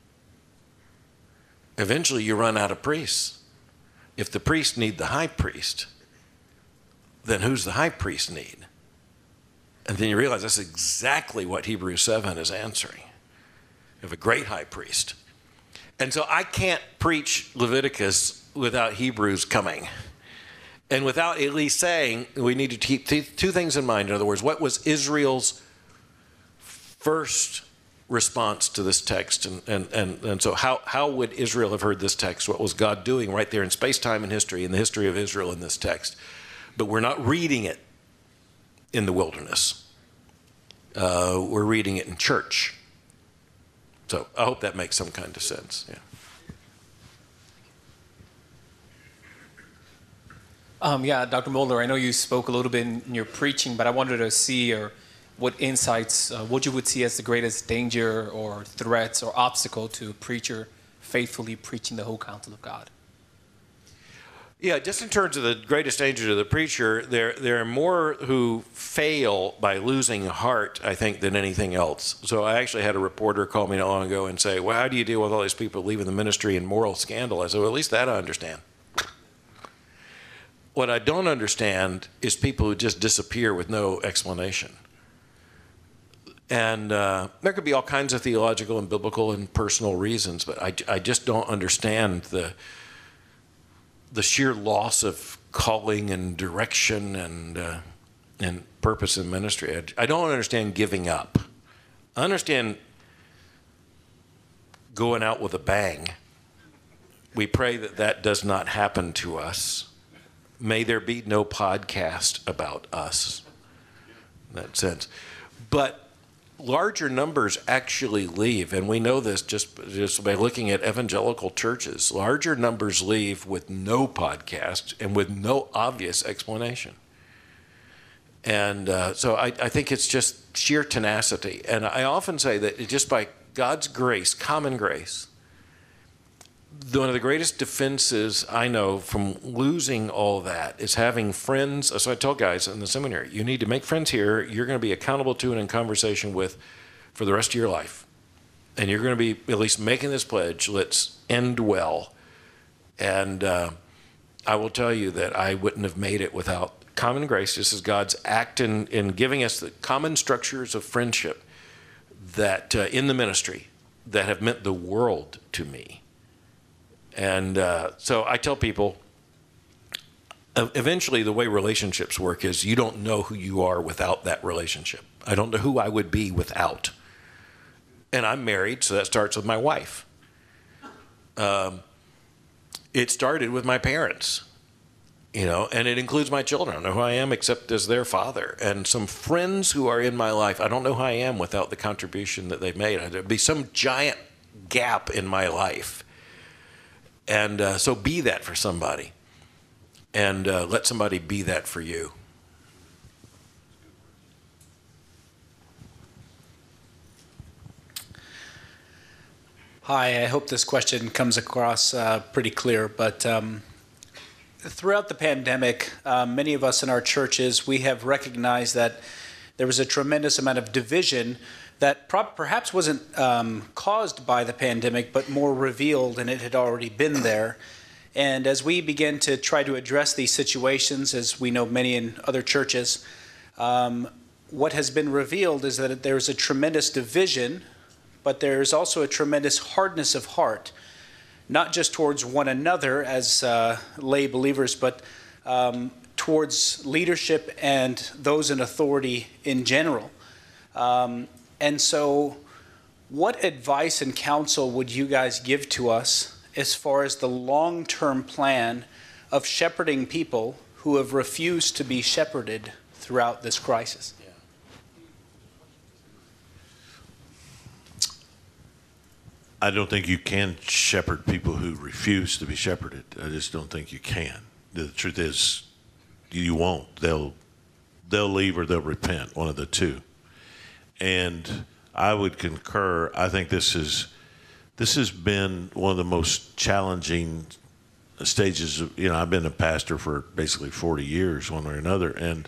Speaker 1: Eventually you run out of priests. If the priests need the high priest, then who's the high priest need? And then you realize that's exactly what Hebrews 7 is answering. You have a great high priest. And so I can't preach Leviticus without Hebrews coming, and without at least saying we need to keep two things in mind. In other words, what was Israel's first response to this text? And so how would Israel have heard this text? What was God doing right there in space-time and history, in the history of Israel in this text? But we're not reading it in the wilderness. We're reading it in church. So I hope that makes some kind of sense. Yeah.
Speaker 10: Yeah, Dr. Mulder, I know you spoke a little bit in your preaching, but I wanted to see what insights, what you would see as the greatest danger or threats or obstacle to a preacher faithfully preaching the whole counsel of God.
Speaker 1: Yeah, just in terms of the greatest danger to the preacher, there are more who fail by losing heart, I think, than anything else. So I actually had a reporter call me not long ago and say, well, how do you deal with all these people leaving the ministry in moral scandal? I said, well, at least that I understand. What I don't understand is people who just disappear with no explanation. And there could be all kinds of theological and biblical and personal reasons, but I just don't understand the sheer loss of calling and direction and purpose in ministry. I don't understand giving up. I understand going out with a bang. We pray that that does not happen to us. May there be no podcast about us in that sense. But larger numbers actually leave, and we know this just by looking at evangelical churches. Larger numbers leave with no podcast and with no obvious explanation. And so I think it's just sheer tenacity. And I often say that just by God's grace, common grace, one of the greatest defenses I know from losing all that is having friends. So I tell guys in the seminary, you need to make friends here you're going to be accountable to and in conversation with for the rest of your life. And you're going to be at least making this pledge, let's end well. And I will tell you that I wouldn't have made it without common grace. This is God's act in giving us the common structures of friendship that in the ministry that have meant the world to me. And so I tell people, eventually the way relationships work is you don't know who you are without that relationship. I don't know who I would be without. And I'm married, so that starts with my wife. It started with my parents, and it includes my children. I don't know who I am except as their father. And some friends who are in my life, I don't know who I am without the contribution that they've made. There'd be some giant gap in my life. And so be that for somebody, and let somebody be that for you.
Speaker 11: Hi, I hope this question comes across pretty clear, but throughout the pandemic, many of us in our churches, we have recognized that there was a tremendous amount of division that perhaps wasn't caused by the pandemic, but more revealed, and it had already been there. And as we begin to try to address these situations, as we know many in other churches, what has been revealed is that there's a tremendous division, but there's also a tremendous hardness of heart, not just towards one another as lay believers, but towards leadership and those in authority in general. And so what advice and counsel would you guys give to us as far as the long-term plan of shepherding people who have refused to be shepherded throughout this crisis?
Speaker 2: I don't think you can shepherd people who refuse to be shepherded. I just don't think you can. The truth is, you won't. They'll leave or they'll repent, one of the two. And I would concur. I think this has been one of the most challenging stages of, I've been a pastor for basically 40 years, one way or another, and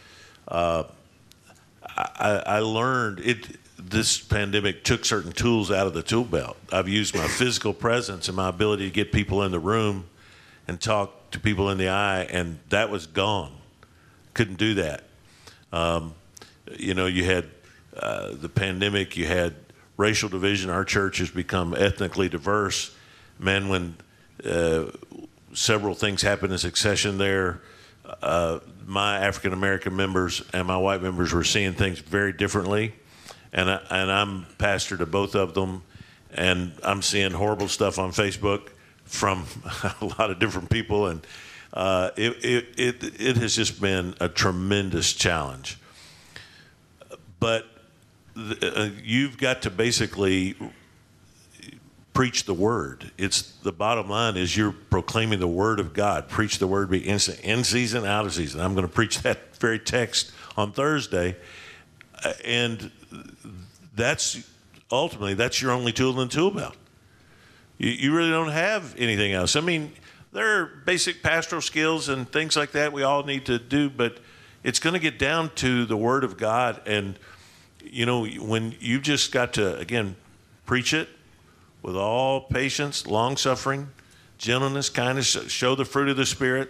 Speaker 2: I learned this pandemic took certain tools out of the tool belt. I've used my physical presence and my ability to get people in the room and talk to people in the eye, and that was gone. Couldn't do that. You had the pandemic, you had racial division. Our church has become ethnically diverse. Man, when several things happened in succession there, my African American members and my white members were seeing things very differently. And I'm pastor to both of them, and I'm seeing horrible stuff on Facebook from a lot of different people, and it has just been a tremendous challenge. But you've got to basically preach the word. It's the bottom line is you're proclaiming the word of God. Preach the word, be in season, out of season. I'm going to preach that very text on Thursday, and that's ultimately that's your only tool in the tool belt. You really don't have anything else. I mean, there are basic pastoral skills and things like that we all need to do, but it's going to get down to the word of God. And you know, when you've just got to again preach it with all patience, long suffering, gentleness, kindness, show the fruit of the Spirit,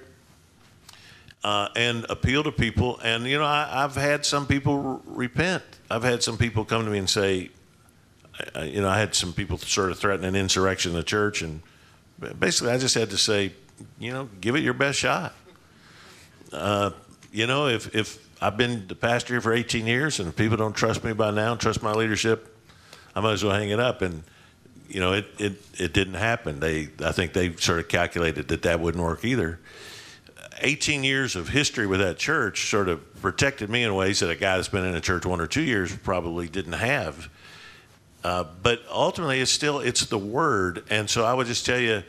Speaker 2: and appeal to people. And you know, I've had some people repent. I've had some people come to me and say, you know, I had some people sort of threaten an insurrection in the church, and basically I just had to say, you know, give it your best shot. You know, if I've been the pastor here for 18 years and if people don't trust me by now, trust my leadership, I might as well hang it up. And you know, it didn't happen. I think they sort of calculated that wouldn't work either. 18 years of history with that church sort of protected me in ways that a guy that's been in a church 1 or 2 years probably didn't have. But ultimately, it's the word. And so I would just tell you,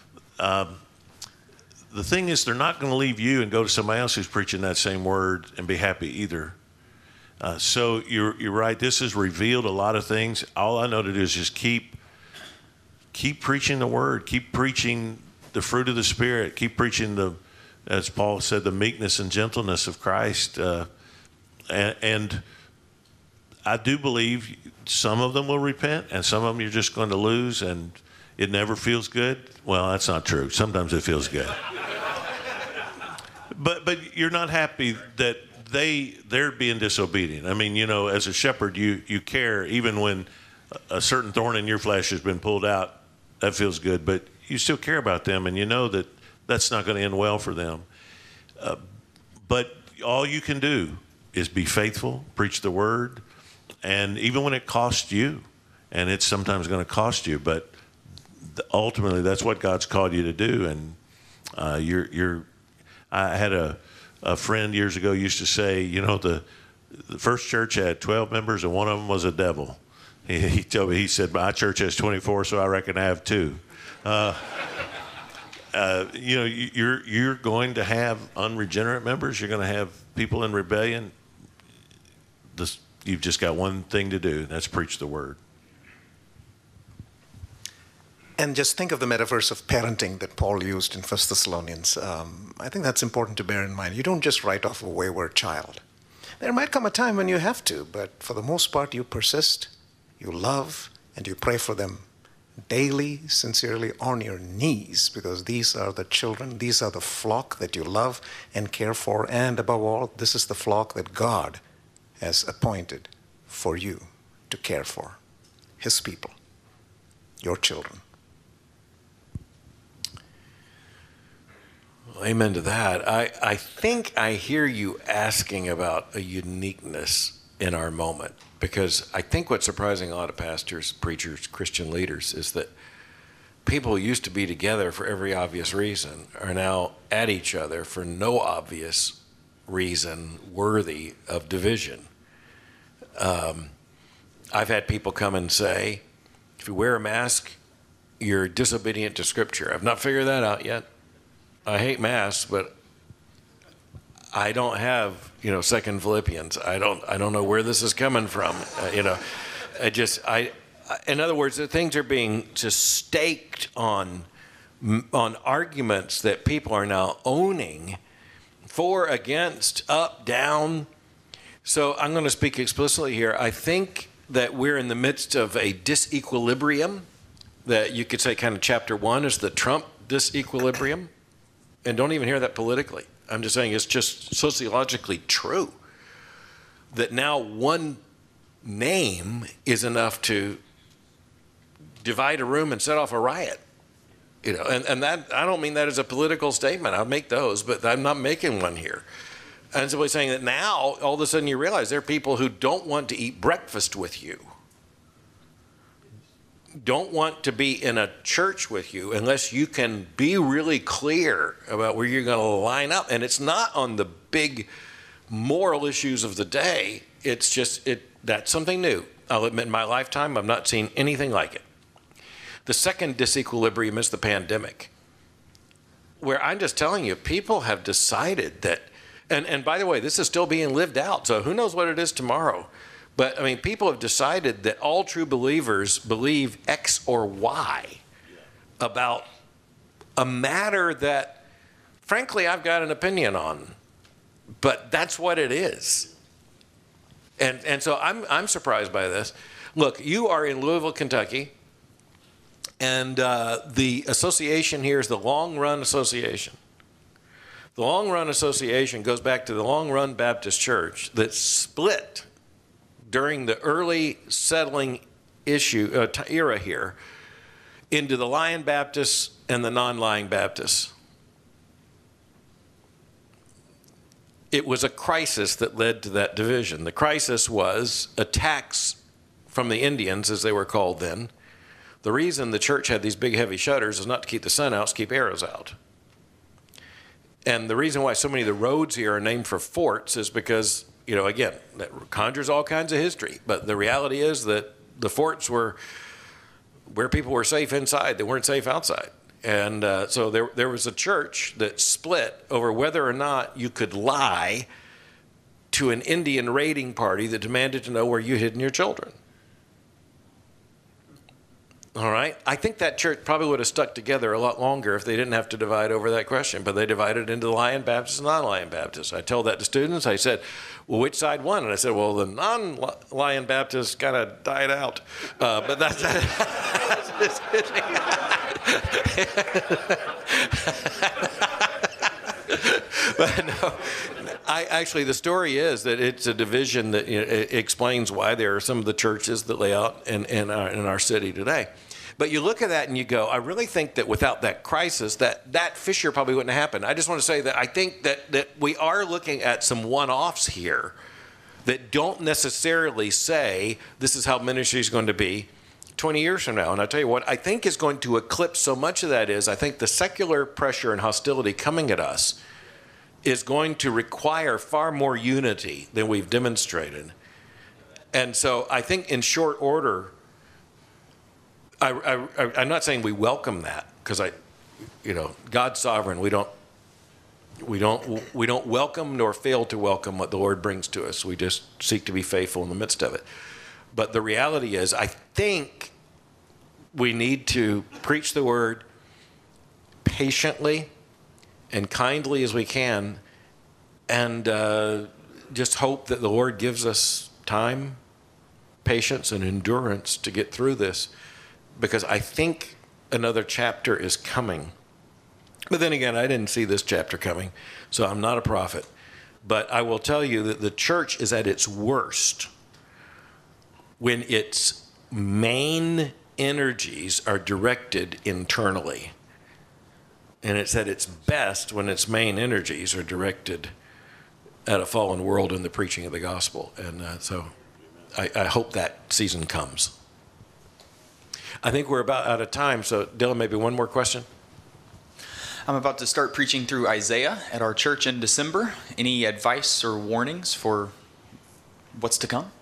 Speaker 2: the thing is, they're not going to leave you and go to somebody else who's preaching that same word and be happy either. So you're right. This has revealed a lot of things. All I know to do is just keep preaching the word. Keep preaching the fruit of the Spirit. Keep preaching as Paul said, the meekness and gentleness of Christ. And I do believe some of them will repent, and some of them you're just going to lose, and it never feels good. Well, that's not true. Sometimes it feels good. But you're not happy that they're being disobedient. I mean, you know, as a shepherd, you care even when a certain thorn in your flesh has been pulled out. That feels good, but you still care about them, and you know that that's not going to end well for them. But all you can do is be faithful, preach the word, and even when it costs you, and it's sometimes going to cost you, but ultimately that's what God's called you to do. And I had a friend years ago used to say, you know, the first church had 12 members and one of them was a devil. He told me, he said, my church has 24, so I reckon I have 2. You know, you're going to have unregenerate members. You're going to have people in rebellion. You've just got one thing to do, and that's preach the word.
Speaker 3: And just think of the metaphors of parenting that Paul used in 1 Thessalonians. I think that's important to bear in mind. You don't just write off a wayward child. There might come a time when you have to, but for the most part, you persist, you love, and you pray for them daily, sincerely, on your knees, because these are the children, these are the flock that you love and care for, and above all, this is the flock that God has appointed for you to care for, His people, your children.
Speaker 1: Well, amen to that. I think I hear you asking about a uniqueness in our moment, because I think what's surprising a lot of pastors, preachers, Christian leaders is that people who used to be together for every obvious reason are now at each other for no obvious reason worthy of division. I've had people come and say, if you wear a mask, you're disobedient to Scripture. I've not figured that out yet. I hate masks, but I don't have, you know, 2 Philippians. I don't know where this is coming from. You know, in other words, the things are being just staked on arguments that people are now owning, for, against, up, down. So I'm going to speak explicitly here. I think that we're in the midst of a disequilibrium that you could say kind of chapter 1 is the Trump disequilibrium. And don't even hear that politically. I'm just saying it's just sociologically true that now one name is enough to divide a room and set off a riot. You know, and that, I don't mean that as a political statement. I'll make those, but I'm not making one here. And simply saying that now, all of a sudden you realize there are people who don't want to eat breakfast with you, don't want to be in a church with you unless you can be really clear about where you're going to line up. And it's not on the big moral issues of the day. It's just, that's something new. I'll admit in my lifetime, I've not seen anything like it. The second disequilibrium is the pandemic, where I'm just telling you, people have decided that, and by the way, this is still being lived out, so who knows what it is tomorrow. But I mean, people have decided that all true believers believe X or Y about a matter that, frankly, I've got an opinion on, but that's what it is. And so I'm surprised by this. Look, you are in Louisville, Kentucky, and the association here is the Long Run Association. The Long Run Association goes back to the Long Run Baptist Church that split during the early settling era here into the Lion Baptists and the non-Lying Baptists. It was a crisis that led to that division. The crisis was attacks from the Indians, as they were called then. The reason the church had these big heavy shutters is not to keep the sun out, it's to keep arrows out. And the reason why so many of the roads here are named for forts is because, you know, again, that conjures all kinds of history. But the reality is that the forts were where people were safe inside, they weren't safe outside. And so there was a church that split over whether or not you could lie to an Indian raiding party that demanded to know where you hid your children. All right? I think that church probably would have stuck together a lot longer if they didn't have to divide over that question, but they divided into the Lion Baptists and non-Lion Baptists. I told that to students. I said, well, which side won? And I said, well, the non-Lion Baptists kind of died out. But that's just kidding. But no, actually, the story is that it's a division that, you know, it explains why there are some of the churches that lay out in our city today. But you look at that and you go, I really think that without that crisis, that fissure probably wouldn't have happened. I just want to say that I think that we are looking at some one-offs here that don't necessarily say this is how ministry is going to be 20 years from now. And I tell you what, I think is going to eclipse so much of that is I think the secular pressure and hostility coming at us is going to require far more unity than we've demonstrated. And so I think in short order, I'm not saying we welcome that, because God's sovereign. We don't welcome nor fail to welcome what the Lord brings to us. We just seek to be faithful in the midst of it. But the reality is, I think we need to preach the word patiently and kindly as we can, and just hope that the Lord gives us time, patience, and endurance to get through this, because I think another chapter is coming. But then again, I didn't see this chapter coming, so I'm not a prophet. But I will tell you that the church is at its worst when its main energies are directed internally. And it's at its best when its main energies are directed at a fallen world in the preaching of the gospel. And so I hope that season comes. I think we're about out of time, so Dylan, maybe one more question?
Speaker 12: I'm about to start preaching through Isaiah at our church in December. Any advice or warnings for what's to come?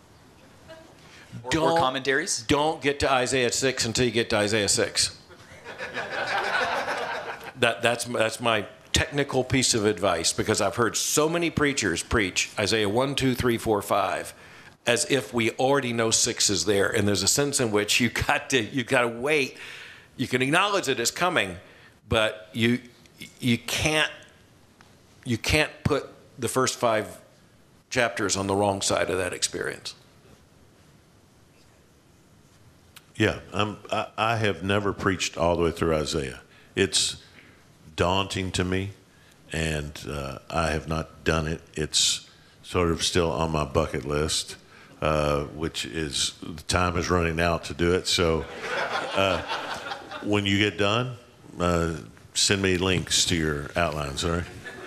Speaker 12: Or commentaries?
Speaker 1: Don't get to Isaiah 6 until you get to Isaiah 6. That's my technical piece of advice, because I've heard so many preachers preach Isaiah 1, 2, 3, 4, 5 as if we already know 6 is there, and there's a sense in which you got to wait. You can acknowledge that it's coming, but you can't put the first 5 chapters on the wrong side of that experience.
Speaker 2: Yeah, I have never preached all the way through Isaiah. It's daunting to me, and I have not done it. It's sort of still on my bucket list, which is, the time is running out to do it. So when you get done, send me links to your outlines, all right?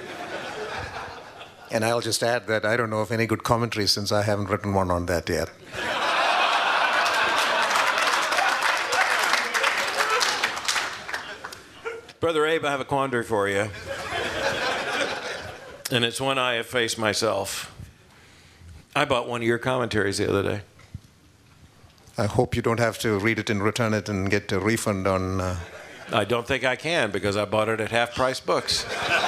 Speaker 3: And I'll just add that I don't know of any good commentary, since I haven't written one on that yet.
Speaker 1: Brother Abe, I have a quandary for you. And it's one I have faced myself. I bought one of your commentaries the other day.
Speaker 3: I hope you don't have to read it and return it and get a refund on.
Speaker 1: I don't think I can because I bought it at Half Price Books.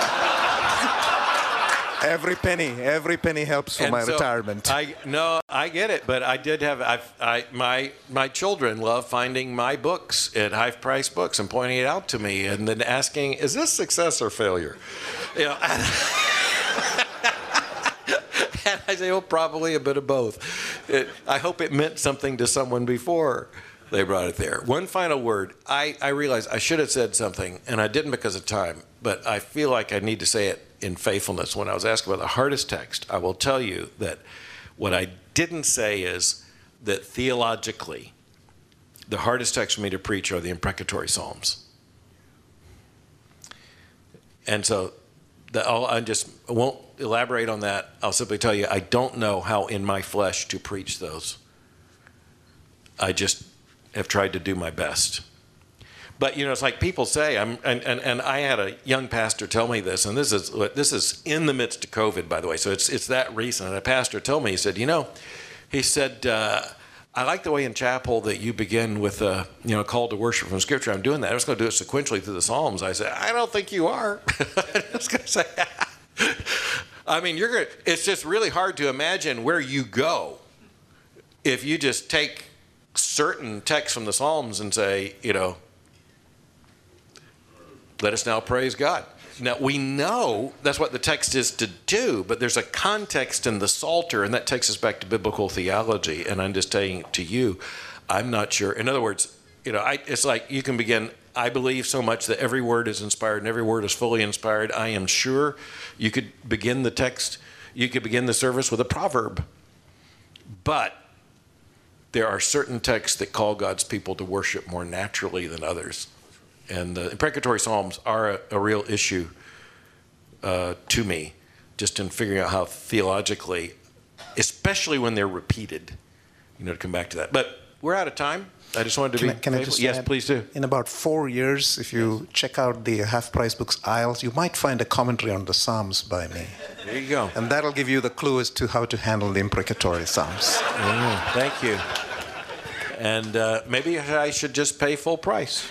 Speaker 3: Every penny helps for my retirement.
Speaker 1: I get it, but I did have my children love finding my books at Half Price Books and pointing it out to me and then asking, "Is this success or failure?" You know, and I say, "Oh, probably a bit of both." I hope it meant something to someone before they brought it there. One final word. I realized I should have said something, and I didn't because of time, but I feel like I need to say it in faithfulness. When I was asked about the hardest text, I will tell you that what I didn't say is that theologically, the hardest text for me to preach are the imprecatory Psalms. And so I won't elaborate on that. I'll simply tell you, I don't know how in my flesh to preach those. I just have tried to do my best. But, you know, it's like people say, and I had a young pastor tell me this, and this is in the midst of COVID, by the way, so it's that recent. And a pastor told me, he said, I like the way in chapel that you begin with a call to worship from Scripture. I'm doing that. I was going to do it sequentially through the Psalms. I said, I don't think you are. I was going to say, I mean, it's just really hard to imagine where you go if you just take certain texts from the Psalms and say, let us now praise God. Now, we know that's what the text is to do, but there's a context in the Psalter, and that takes us back to biblical theology. And I'm just saying to you, I'm not sure. In other words, it's like you can begin, I believe so much that every word is inspired and every word is fully inspired. I am sure you could begin the text, you could begin the service with a proverb. But there are certain texts that call God's people to worship more naturally than others. And the imprecatory Psalms are a real issue to me, just in figuring out how theologically, especially when they're repeated, to come back to that. But we're out of time. I just wanted to
Speaker 3: Can I just
Speaker 1: yes,
Speaker 3: add,
Speaker 1: please do.
Speaker 3: In about 4 years, if you check out the Half Price Books aisles, you might find a commentary on the Psalms by me.
Speaker 1: There you go.
Speaker 3: And that'll give you the clue as to how to handle the imprecatory Psalms.
Speaker 1: Thank you. And maybe I should just pay full price.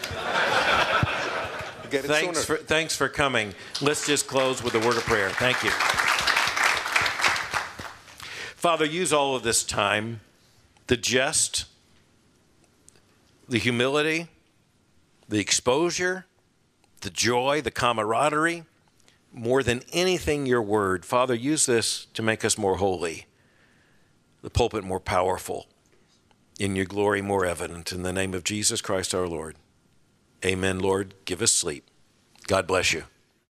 Speaker 1: Thanks for coming. Let's just close with a word of prayer. Thank you. Father, use all of this time, the jest, the humility, the exposure, the joy, the camaraderie, more than anything your word. Father, use this to make us more holy, the pulpit more powerful, in your glory more evident. In the name of Jesus Christ our Lord. Amen, Lord. Give us sleep. God bless you.